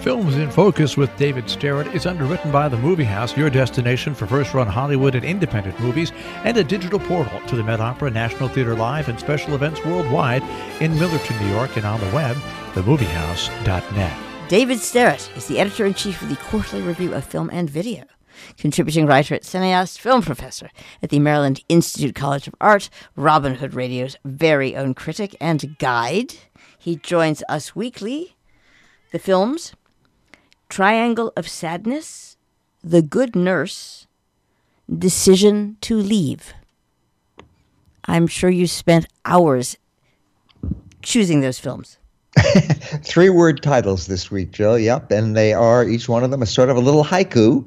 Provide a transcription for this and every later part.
Films in Focus with David Sterrett is underwritten by The Movie House, your destination for first-run Hollywood and independent movies, and a digital portal to the Met Opera, National Theater Live, and special events worldwide in Millerton, New York, and on the web, themoviehouse.net. David Sterrett is the editor-in-chief of the Quarterly Review of Film and Video, contributing writer at Cineast, film professor at the Maryland Institute College of Art, Robin Hood Radio's very own critic and guide. He joins us weekly. The films: Triangle of Sadness, The Good Nurse, Decision to Leave. I'm sure you spent hours choosing those films. 3-word titles this week, Jill. Yep, and they are, each one of them is sort of a little haiku,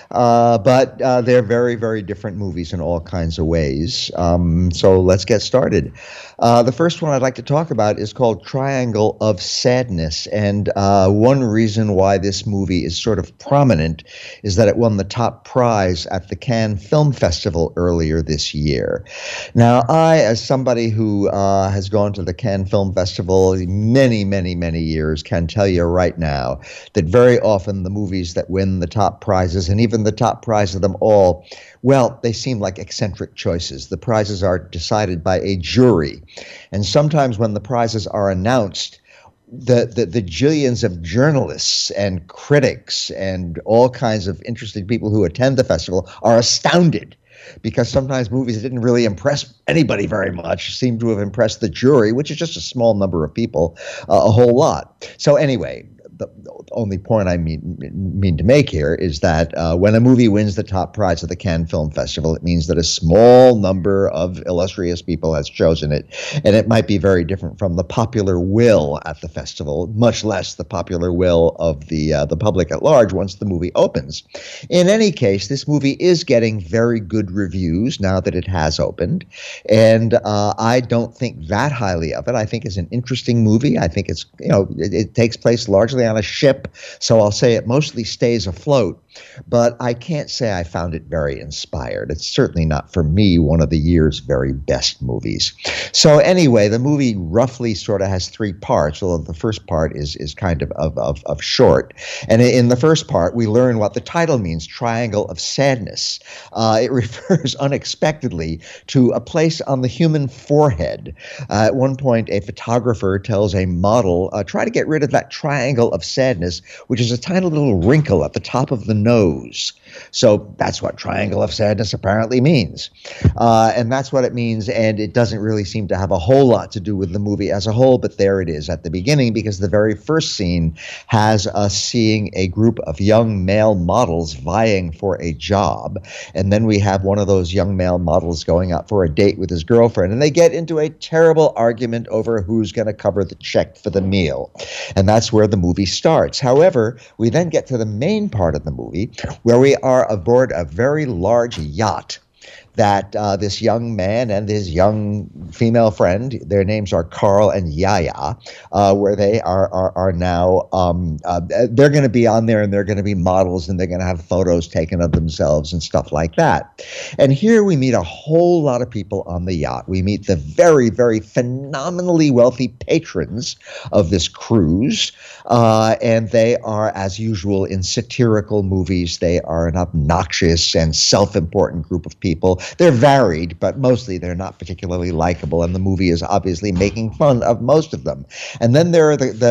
but they're very, very different movies in all kinds of ways. So let's get started. The first one I'd like to talk about is called Triangle of Sadness, and one reason why this movie is sort of prominent is that it won the top prize at the Cannes Film Festival earlier this year. Now, I, as somebody who has gone to the Cannes Film Festival many, many, many years, can tell you right now that very often the movies that win the top prizes, and even the top prize of them all, well, they seem like eccentric choices. The prizes are decided by a jury. And sometimes when the prizes are announced, the jillions of journalists and critics and all kinds of interesting people who attend the festival are astounded, because sometimes movies that didn't really impress anybody very much seem to have impressed the jury, which is just a small number of people, a whole lot. So anyway, the only point I mean to make here is that when a movie wins the top prize of the Cannes Film Festival, it means that a small number of illustrious people has chosen it, and it might be very different from the popular will at the festival, much less the popular will of the public at large once the movie opens. In any case, this movie is getting very good reviews now that it has opened, and I don't think that highly of it. I think it's an interesting movie. I think it's, it takes place largely on a ship, so I'll say it mostly stays afloat, but I can't say I found it very inspired. It's certainly not, for me, one of the year's very best movies. So anyway, the movie roughly sort of has 3 parts, although the first part is kind of short. And in the first part, we learn what the title means, Triangle of Sadness. It refers unexpectedly to a place on the human forehead. At one point, a photographer tells a model, try to get rid of that triangle of sadness, which is a tiny little wrinkle at the top of the nose. So that's what Triangle of Sadness apparently means. And that's what it means, and it doesn't really seem to have a whole lot to do with the movie as a whole, but there it is at the beginning, because the very first scene has us seeing a group of young male models vying for a job, and then we have one of those young male models going out for a date with his girlfriend, and they get into a terrible argument over who's going to cover the check for the meal. And that's where the movie starts. However, we then get to the main part of the movie, where we are aboard a very large yacht that this young man and his young female friend, their names are Carl and Yaya, where they are now, they're going to be on there, and they're going to be models, and they're going to have photos taken of themselves and stuff like that. And here we meet a whole lot of people on the yacht. We meet the very, very phenomenally wealthy patrons of this cruise, and they are, as usual in satirical movies, they are an obnoxious and self-important group of people. They're varied, but mostly they're not particularly likable, and the movie is obviously making fun of most of them. And then there are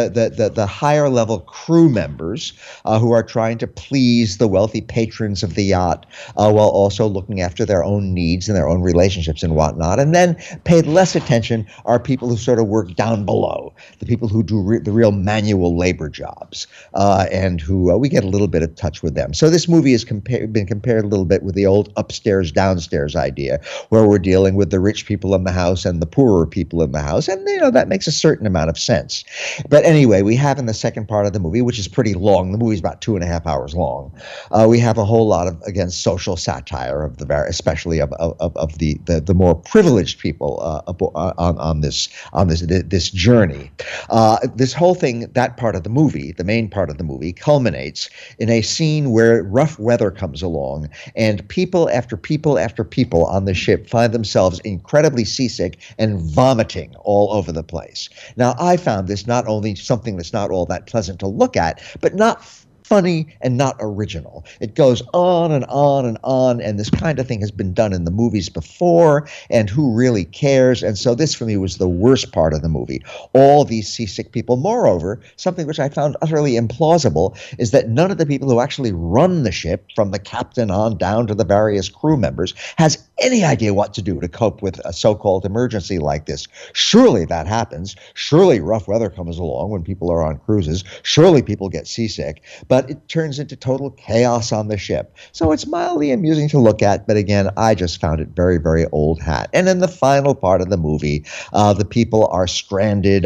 the higher level crew members who are trying to please the wealthy patrons of the yacht while also looking after their own needs and their own relationships and whatnot. And then paid less attention are people who sort of work down below, the people who do the real manual labor jobs, and who we get a little bit of touch with them. So this movie has been compared a little bit with the old upstairs, downstairs idea, where we're dealing with the rich people in the house and the poorer people in the house, and that makes a certain amount of sense. But anyway, we have in the second part of the movie, which is pretty long, the movie's about 2.5 hours long, we have a whole lot of, again, social satire of especially of the more privileged people on this journey. This whole thing, that part of the movie, the main part of the movie, culminates in a scene where rough weather comes along, and people after people after people on the ship find themselves incredibly seasick and vomiting all over the place. Now, I found this not only something that's not all that pleasant to look at, but not funny and not original. It goes on and on and on, and this kind of thing has been done in the movies before, and who really cares? And so this, for me, was the worst part of the movie. All these seasick people. Moreover, something which I found utterly implausible is that none of the people who actually run the ship, from the captain on down to the various crew members, has any idea what to do to cope with a so-called emergency like this. Surely that happens. Surely rough weather comes along when people are on cruises. Surely people get seasick. But it turns into total chaos on the ship. So it's mildly amusing to look at, but again, I just found it very, very old hat. And in the final part of the movie, the people are stranded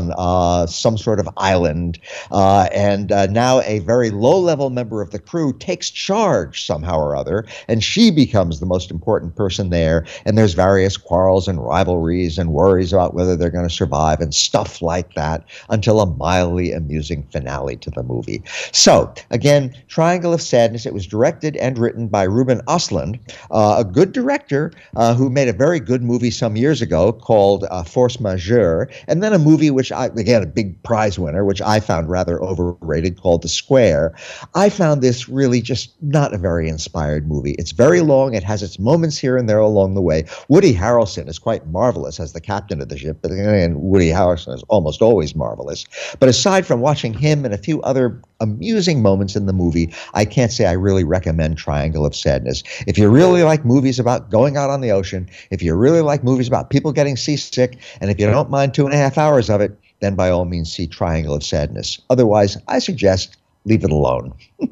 on some sort of island, and now a very low-level member of the crew takes charge somehow or other, and she becomes the most important person there, and there's various quarrels and rivalries and worries about whether they're going to survive and stuff like that until a mildly amusing finale to the movie. So, again, Triangle of Sadness. It was directed and written by Ruben Östlund, a good director who made a very good movie some years ago called Force Majeure, and then a movie which again, a big prize winner, which I found rather overrated, called The Square. I found this really just not a very inspired movie. It's very long. It has its moments here and there along the way. Woody Harrelson is quite marvelous as the captain of the ship, but again, Woody Harrelson is almost always marvelous. But aside from watching him and a few other amusing moments in the movie, I can't say I really recommend Triangle of Sadness. If you really like movies about going out on the ocean, if you really like movies about people getting seasick, and if you don't mind 2.5 hours of it, then by all means see Triangle of Sadness. Otherwise, I suggest leave it alone.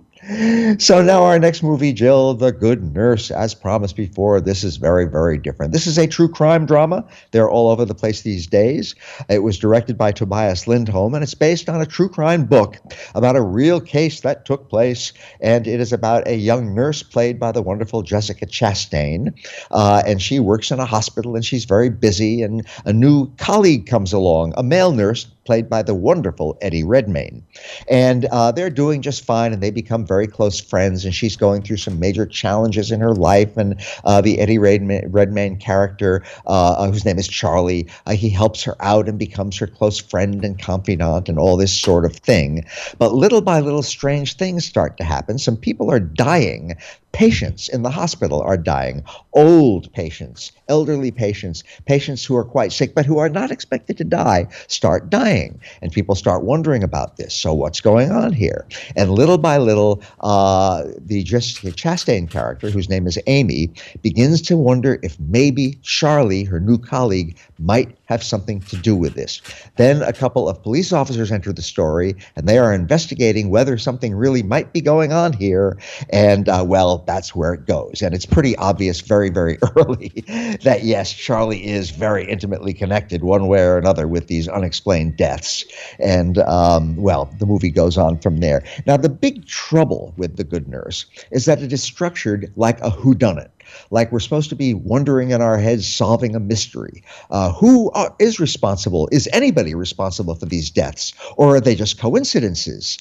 So now our next movie, Jill, The Good Nurse. As promised before, this is very, very different. This is a true crime drama. They're all over the place these days. It was directed by Tobias Lindholm, and it's based on a true crime book about a real case that took place, and it is about a young nurse played by the wonderful Jessica Chastain, and she works in a hospital, and she's very busy, and a new colleague comes along, a male nurse played by the wonderful Eddie Redmayne. And they're doing just fine, and they become very close friends, and she's going through some major challenges in her life, and the Eddie Redmayne character, whose name is Charlie, he helps her out and becomes her close friend and confidant and all this sort of thing. But little by little, strange things start to happen. Some people are dying. Patients in the hospital are dying. Old patients, elderly patients, patients who are quite sick but who are not expected to die start dying. And people start wondering about this. So what's going on here? And little by little, the Jessica Chastain character, whose name is Amy, begins to wonder if maybe Charlie, her new colleague, might have something to do with this. Then a couple of police officers enter the story, and they are investigating whether something really might be going on here. And, well, that's where it goes. And it's pretty obvious very, very early that, yes, Charlie is very intimately connected one way or another with these unexplained deaths. And, well, the movie goes on from there. Now, the big trouble with The Good Nurse is that it is structured like a whodunit. Like we're supposed to be wondering in our heads, solving a mystery. Who is responsible? Is anybody responsible for these deaths? Or are they just coincidences?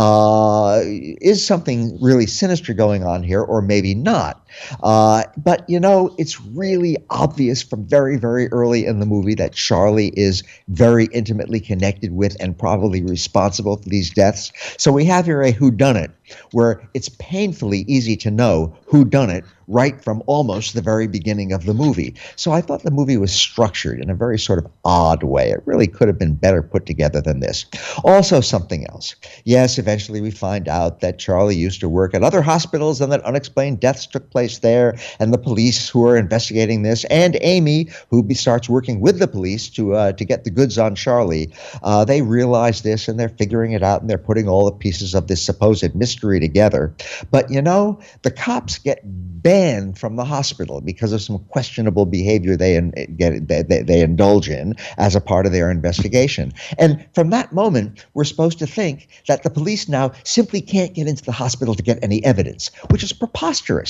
Is something really sinister going on here, or maybe not? But, you know, it's really obvious from very, very early in the movie that Charlie is very intimately connected with and probably responsible for these deaths. So we have here a whodunit where it's painfully easy to know who done it right from almost the very beginning of the movie. So I thought the movie was structured in a very sort of odd way. It really could have been better put together than this. Also something else. Yes, eventually we find out that Charlie used to work at other hospitals and that unexplained deaths took place there, and the police who are investigating this, and Amy, who starts working with the police to get the goods on Charlie, they realize this and they're figuring it out, and they're putting all the pieces of this supposed mystery together. But, you know, the cops get banned from the hospital because of some questionable behavior they indulge in as a part of their investigation. And from that moment, we're supposed to think that the police now simply can't get into the hospital to get any evidence, which is preposterous.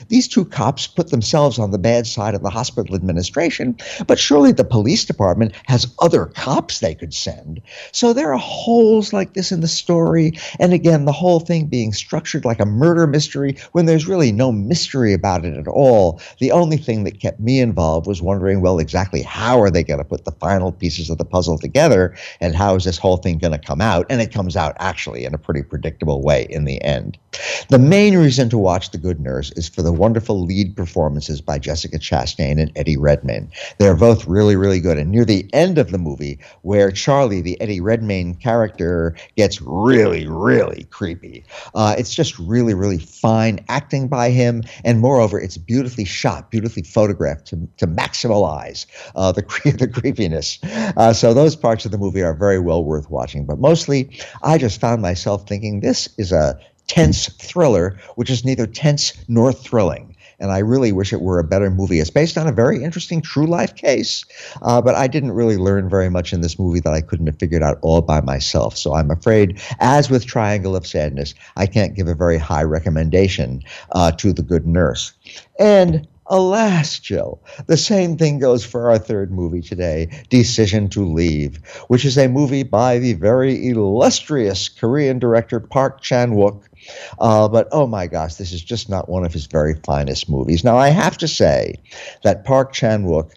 these two cops put themselves on the bad side of the hospital administration, but surely the police department has other cops they could send. So there are holes like this in the story, and again, the whole thing being structured like a murder mystery when there's really no mystery about it at all. The only thing that kept me involved was wondering, well, exactly how are they going to put the final pieces of the puzzle together, and how is this whole thing going to come out? And it comes out actually in a pretty predictable way in the end. The main reason to watch The Good Nurse is for the wonderful lead performances by Jessica Chastain and Eddie Redmayne. They're both really, really good. And near the end of the movie, where Charlie, the Eddie Redmayne character, gets really, really creepy, it's just really, really fine acting by him. And moreover, it's beautifully shot, beautifully photographed to maximize the creepiness. So those parts of the movie are very well worth watching. But mostly, I just found myself thinking this is a tense thriller, which is neither tense nor thrilling. And I really wish it were a better movie. It's based on a very interesting true life case, but I didn't really learn very much in this movie that I couldn't have figured out all by myself. So I'm afraid, as with Triangle of Sadness, I can't give a very high recommendation to The Good Nurse. And alas, Jill, the same thing goes for our third movie today, Decision to Leave, which is a movie by the very illustrious Korean director Park Chan-wook. But oh my gosh, this is just not one of his very finest movies. Now, I have to say that Park Chan-wook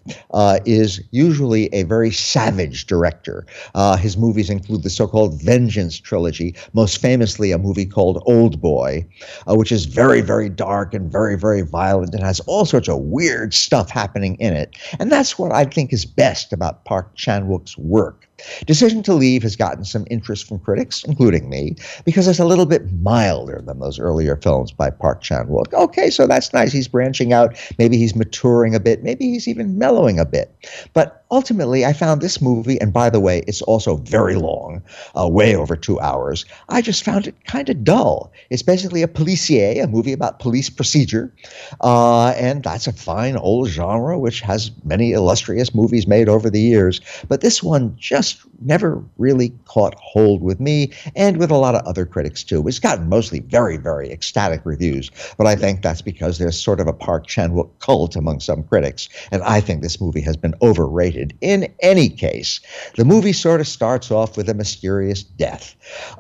is usually a very savage director. His movies include the so-called Vengeance trilogy, most famously a movie called Old Boy, which is very, very dark and very, very violent and has all sorts of weird stuff happening in it. And that's what I think is best about Park Chan-wook's work. Decision to Leave has gotten some interest from critics, including me, because it's a little bit milder than those earlier films by Park Chan-wook. Okay, so that's nice. He's branching out. Maybe he's maturing a bit. Maybe he's even mellowing a bit. But ultimately, I found this movie, and by the way, it's also very long, way over 2 hours. I just found it kind of dull. It's basically a policier, a movie about police procedure, and that's a fine old genre which has many illustrious movies made over the years. But this one just never really caught hold with me and with a lot of other critics too. It's gotten mostly very, very ecstatic reviews, but I think that's because there's sort of a Park Chan-wook cult among some critics, and I think this movie has been overrated. In any case, the movie sort of starts off with a mysterious death.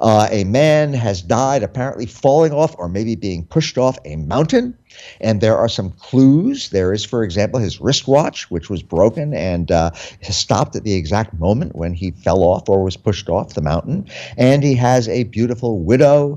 A man has died apparently falling off or maybe being pushed off a mountain. And there are some clues. There is, for example, his wristwatch, which was broken and stopped at the exact moment when he fell off or was pushed off the mountain. And he has a beautiful widow,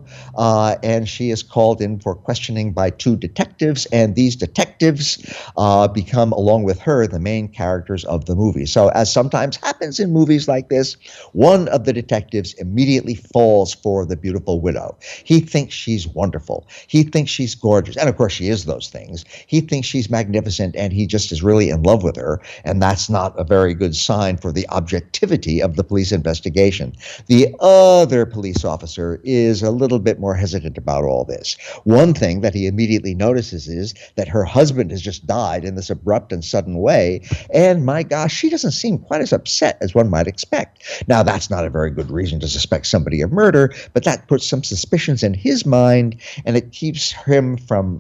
and she is called in for questioning by two detectives. And these detectives become, along with her, the main characters of the movie. So as sometimes happens in movies like this, one of the detectives immediately falls for the beautiful widow. He thinks she's wonderful. He thinks she's gorgeous. And of course, she is those things. He thinks she's magnificent, and he just is really in love with her, and that's not a very good sign for the objectivity of the police investigation. The other police officer is a little bit more hesitant about all this. One thing that he immediately notices is that her husband has just died in this abrupt and sudden way, and my gosh, she doesn't seem quite as upset as one might expect. Now, that's not a very good reason to suspect somebody of murder, but that puts some suspicions in his mind, and it keeps him from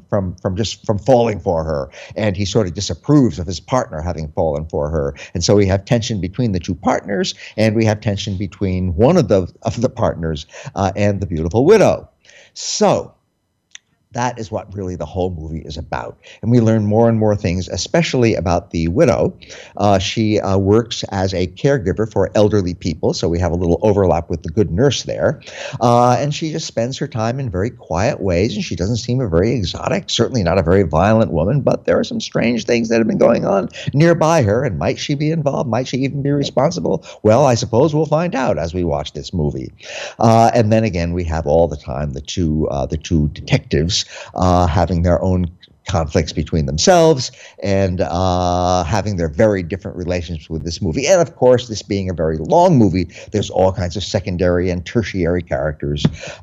falling for her, and he sort of disapproves of his partner having fallen for her. And so we have tension between the two partners, and we have tension between one of the partners and the beautiful widow. So that is what really the whole movie is about. And we learn more and more things, especially about the widow. She works as a caregiver for elderly people, so we have a little overlap with The Good Nurse there. And she just spends her time in very quiet ways, and she doesn't seem a very exotic, certainly not a very violent woman, but there are some strange things that have been going on nearby her, and might she be involved? Might she even be responsible? Well, I suppose we'll find out as we watch this movie. And then again, we have all the time the two detectives having their own conflicts between themselves and having their very different relationships with this movie. And of course, this being a very long movie, there's all kinds of secondary and tertiary characters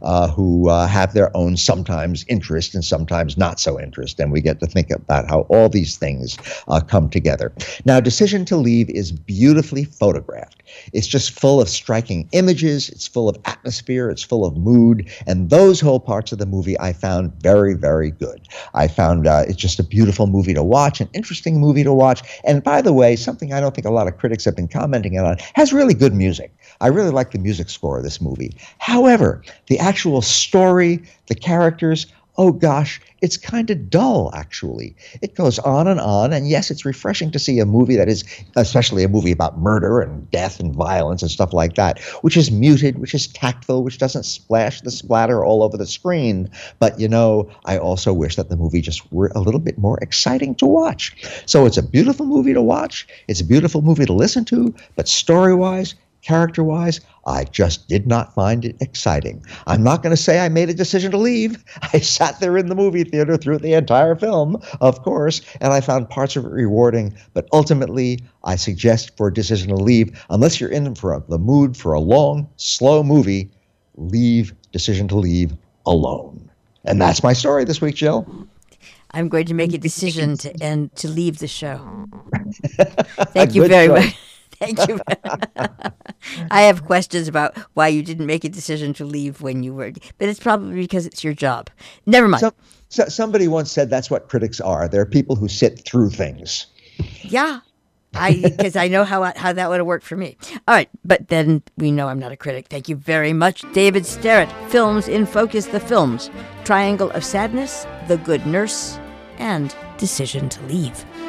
who have their own sometimes interest and sometimes not so interest. And we get to think about how all these things come together. Now, Decision to Leave is beautifully photographed. It's just full of striking images. It's full of atmosphere. It's full of mood. And those whole parts of the movie I found very, very good. I found it's just a beautiful movie to watch, an interesting movie to watch. And by the way, something I don't think a lot of critics have been commenting on, has really good music. I really like the music score of this movie. However, the actual story, the characters, oh gosh, it's kind of dull, actually. It goes on, and yes, it's refreshing to see a movie that is, especially a movie about murder and death and violence and stuff like that, which is muted, which is tactful, which doesn't splash the splatter all over the screen. But, I also wish that the movie just were a little bit more exciting to watch. So it's a beautiful movie to watch. It's a beautiful movie to listen to, but story-wise, character-wise, I just did not find it exciting. I'm not going to say I made a decision to leave. I sat there in the movie theater through the entire film, of course, and I found parts of it rewarding. But ultimately, I suggest for a decision to leave, unless you're in for the mood for a long, slow movie, leave Decision to Leave alone. And that's my story this week, Jill. I'm going to make a decision to leave the show. Thank you very much. Thank you. I have questions about why you didn't make a decision to leave when you were, but it's probably because it's your job. Never mind. So somebody once said that's what critics are. They're people who sit through things. Yeah, because I know how that would have worked for me. All right, but then we know I'm not a critic. Thank you very much, David Sterrett. Films in Focus, the films: Triangle of Sadness, The Good Nurse, and Decision to Leave.